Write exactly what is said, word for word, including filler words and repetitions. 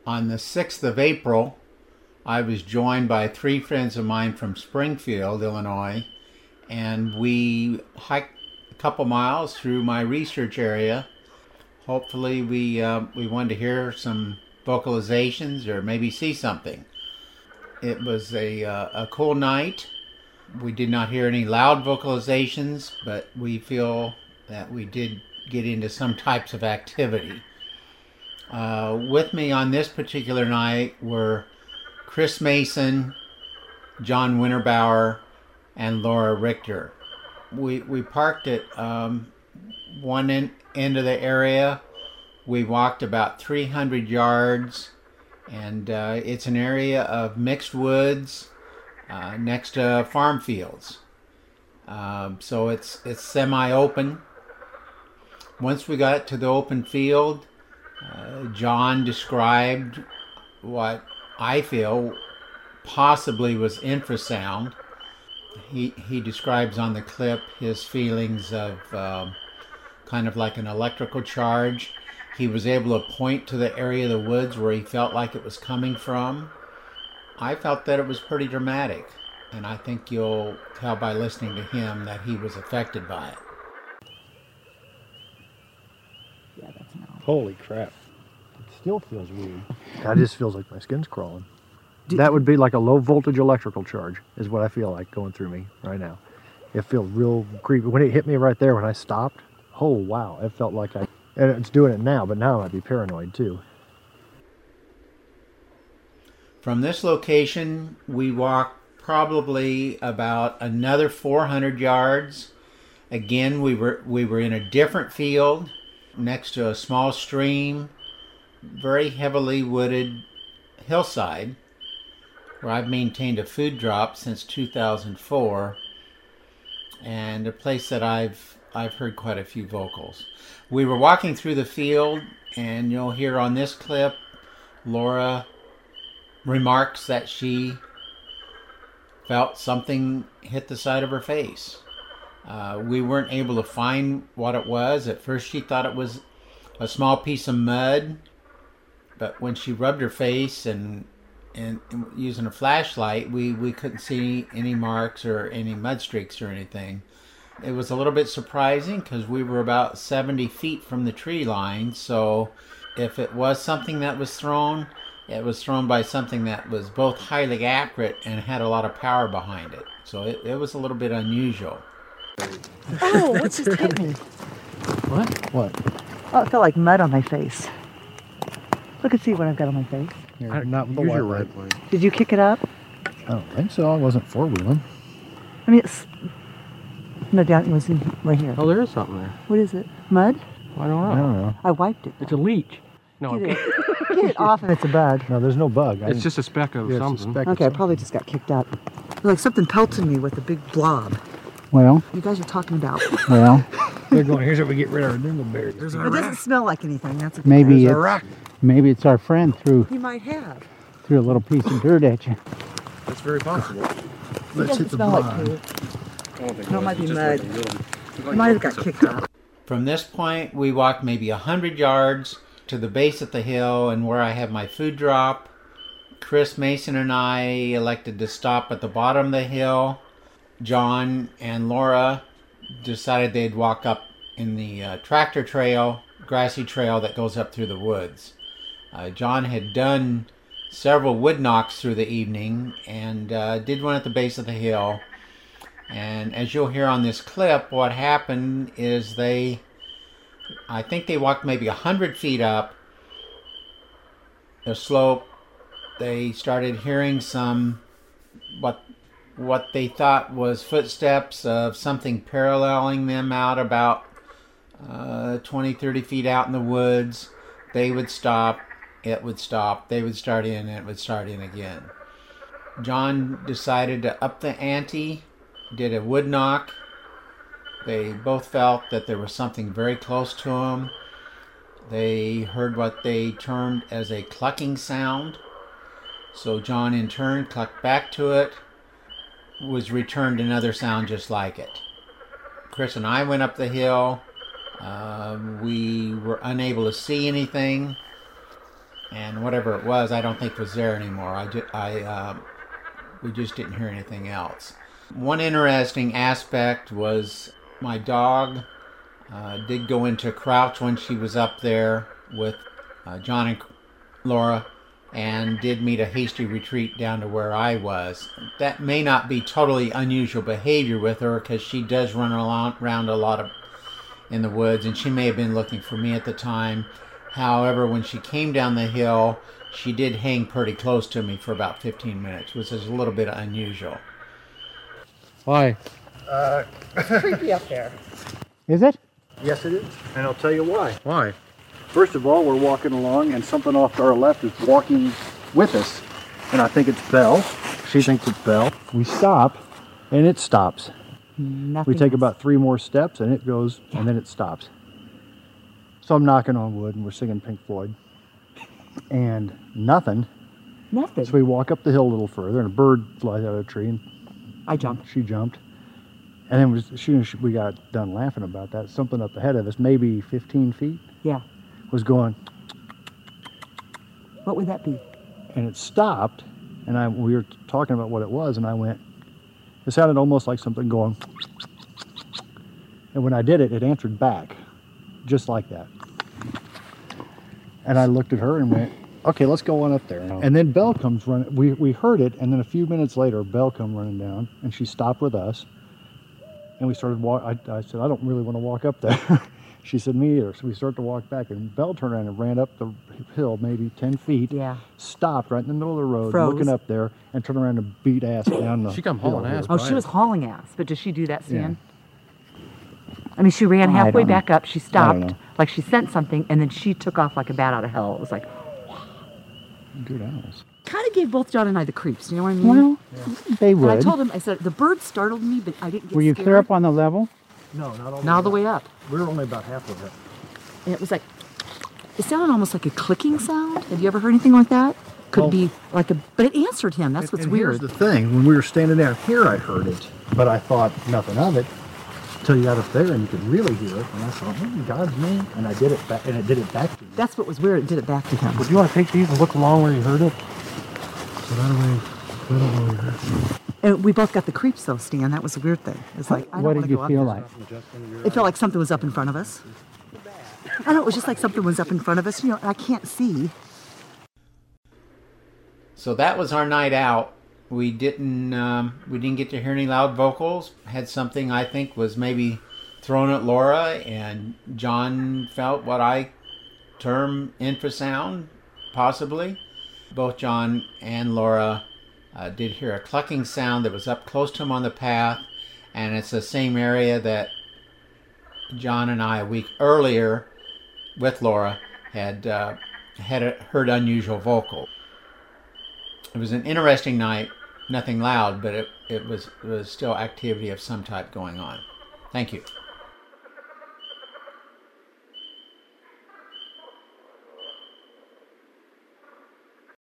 On the sixth of April, I was joined by three friends of mine from Springfield, Illinois, and we hiked a couple miles through my research area. Hopefully we uh, we wanted to hear some vocalizations or maybe see something. It was a, uh, a cool night. We did not hear any loud vocalizations, but we feel that we did get into some types of activity. Uh, with me on this particular night were Chris Mason, John Winterbauer, and Laura Richter. We we parked at um, one end, end of the area. We walked about three hundred yards, and uh, it's an area of mixed woods uh, next to farm fields. Uh, so it's it's semi-open. Once we got to the open field, Uh, John described what I feel possibly was infrasound. He he describes on the clip his feelings of uh, kind of like an electrical charge. He was able to point to the area of the woods where he felt like it was coming from. I felt that it was pretty dramatic, and I think you'll tell by listening to him that he was affected by it. Yeah, that's no. Holy crap. It still feels weird. That just feels like my skin's crawling. Did, that would be like a low voltage electrical charge is what I feel like going through me right now. It feels real creepy. When it hit me right there when I stopped, oh wow, it felt like I, and it's doing it now, but now I'd be paranoid too. From this location, we walked probably about another four hundred yards. Again, we were we were in a different field next to a small stream, very heavily wooded hillside, where I've maintained a food drop since two thousand four, and a place that I've I've heard quite a few vocals. We were walking through the field, and you'll hear on this clip, Laura remarks that she felt something hit the side of her face. Uh, we weren't able to find what it was. At first she thought it was a small piece of mud, but when she rubbed her face and, and, and using a flashlight, we, we couldn't see any marks or any mud streaks or anything. It was a little bit surprising because we were about seventy feet from the tree line, so if it was something that was thrown, it was thrown by something that was both highly accurate and had a lot of power behind it. So it, it was a little bit unusual. Oh, what just hit me? What? What? Oh, it felt like mud on my face. Look and see what I've got on my face. Here, not with the Use white your light. right leg. Did you kick it up? I don't think so. I wasn't four-wheeling. I mean, it's... No, down, it was in, right here. Oh, there is something there. What is it? Mud? I don't know. I don't know. I wiped it. It's a leech. No, Get I'm it, get it off if it's a bug. No, there's no bug. I It's didn't- just a speck of yeah, it's a something. speck of Okay, I something. probably just got kicked up. Like something pelted me with a big blob. Well, You guys are talking about. well. They're going, here's how we get rid of our dingleberries. There's It a doesn't rat. smell like anything. That's a good Maybe thing. There's a it's rock. maybe it's our friend threw He might have. threw a little piece of dirt at you. That's very possible. It Let's doesn't hit the smell like blind. poo. No, it might be mud. He might have got kicked up. From this point, we walked maybe one hundred yards to the base of the hill and where I have my food drop. Chris Mason and I elected to stop at the bottom of the hill. John and Laura decided they'd walk up in the uh, tractor trail, grassy trail that goes up through the woods. Uh, John had done several wood knocks through the evening and uh, did one at the base of the hill. And as you'll hear on this clip, what happened is they, I think they walked maybe one hundred feet up the slope. They started hearing some, what what they thought was footsteps of something paralleling them out about uh, twenty, thirty feet out in the woods. They would stop, it would stop, they would start in, and it would start in again. John decided to up the ante, did a wood knock. They both felt that there was something very close to them. They heard what they termed as a clucking sound. So John in turn clucked back to it, was returned another sound just like it. Chris and I went up the hill. Uh, we were unable to see anything. and whatever it was, I don't think was there anymore. I, ju- I uh, we just didn't hear anything else. One interesting aspect was my dog uh, did go into crouch when she was up there with uh, John and Laura, and did meet a hasty retreat down to where I was. That may not be totally unusual behavior with her, because she does run around a lot of in the woods, and she may have been looking for me at the time. However, when she came down the hill, she did hang pretty close to me for about fifteen minutes, which is a little bit unusual. Why? Creepy up there. Is it? Yes, it is. And I'll tell you why. Why? First of all, we're walking along and something off to our left is walking with us. And I think it's Belle. She thinks it's Belle. We stop and it stops. Nothing We take else. about three more steps and it goes and then it stops. So I'm knocking on wood and we're singing Pink Floyd. And nothing. Nothing. So we walk up the hill a little further and a bird flies out of a tree and I jumped. she jumped. And then as soon as we got done laughing about that, something up ahead of us, maybe fifteen feet, Yeah. was going, What would that be? and it stopped. And I we were talking about what it was, and I went, it sounded almost like something going. And when I did it, it answered back, just like that. And I looked at her and went, okay, let's go on up there. And then Belle comes running. We, we heard it, and then a few minutes later, Belle come running down, and she stopped with us. And we started walk. I, I said, I don't really want to walk up there. She said, me either. So we start to walk back, and Belle turned around and ran up the hill, maybe ten feet. Yeah. Stopped right in the middle of the road, Froze. looking up there, and turned around and beat ass down the She come hill hauling here. ass. Oh, Right. she was hauling ass. But did she do that, Stan? I mean, she ran I halfway don't know. back up. She I don't stopped, know. like she sent something, and then she took off like a bat out of hell. It was like, Good owls. kind of gave both John and I the creeps. You know what I mean? Well, they and I would. told him, I said, the bird startled me, but I didn't get Were you scared. clear up on the level? No, not all Not all the way up. We were only about half of it. And it was like, it sounded almost like a clicking sound. Have you ever heard anything like that? Could Well- be like a, but it answered him. That's And- what's and weird. Here's the thing: when we were standing down here, I heard it, but I thought nothing of it until you got up there and you could really hear it. And I thought, oh, God's name! And I did it back, and it did it back to you. That's what was weird. It did it back to him. Would you want to take these and look along where you heard it? So that way, I don't know where you heard it. And we both got the creeps though, Stan. That was the weird thing. It's like, I don't What wanna did you go up feel there. like? It felt like something was up in front of us. I know, it was just like something was up in front of us. You know, I can't see. So that was our night out. We didn't um, we didn't get to hear any loud vocals. Had something I think was maybe thrown at Laura, and John felt what I term infrasound, possibly. Both John and Laura uh, did hear a clucking sound that was up close to them on the path, and it's the same area that John and I a week earlier with Laura had uh, had a, heard unusual vocal. It was an interesting night, nothing loud, but it, it was it was still activity of some type going on. Thank you.